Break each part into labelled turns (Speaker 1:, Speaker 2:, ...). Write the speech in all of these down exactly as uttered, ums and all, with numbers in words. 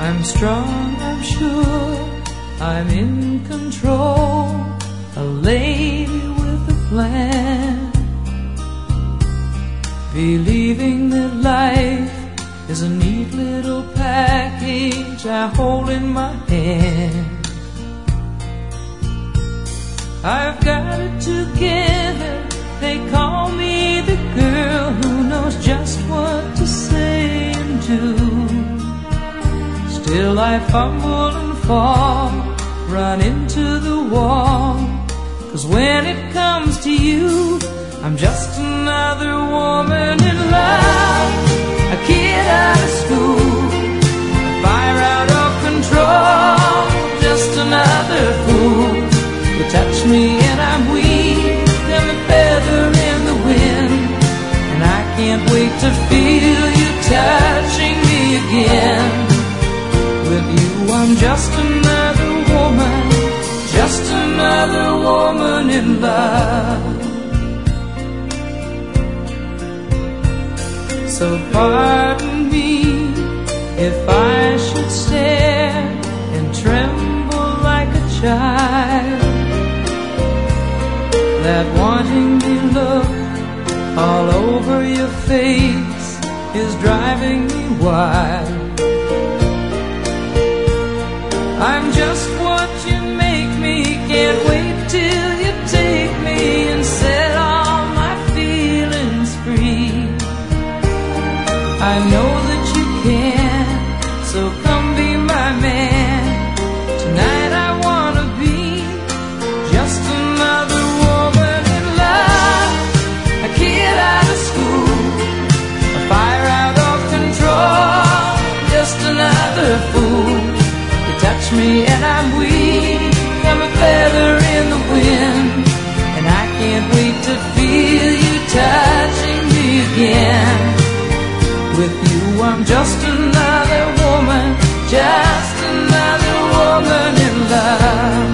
Speaker 1: I'm strong, I'm sure, I'm in control, a lady with a plan, believing that life is a neat little package I hold in my hand. I've got it together, they call me the girl who knows just what to say and do. Still I fumble and fall, run into the wall, 'cause when it comes to you, I'm just another woman in love, a kid out of school, a fire out of control, just another fool. You touch me and I'm weak, I'm a feather in the wind, and I can't wait to feel you touching me again. With you I'm just another woman, just another woman in love. So pardon me if I should stare and tremble like a child, that wanting me look all over your face is driving me wild. I'm just what you make me, can't wait till you take me and set all my feelings free. I know that you can, so come be my man. Tonight I wanna be just another woman in love, a kid out of school, a fire out of control, just another fool. You touch me and I'm weak, I'm a feather in the wind, and I can't wait to feel you touching me again. With you I'm just another woman, just another woman in love,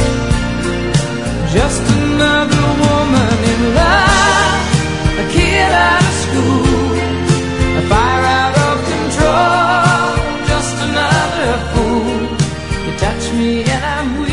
Speaker 1: just another woman in love, a kid out of school, a fire out of control, just another fool. You touch me and I'm weak,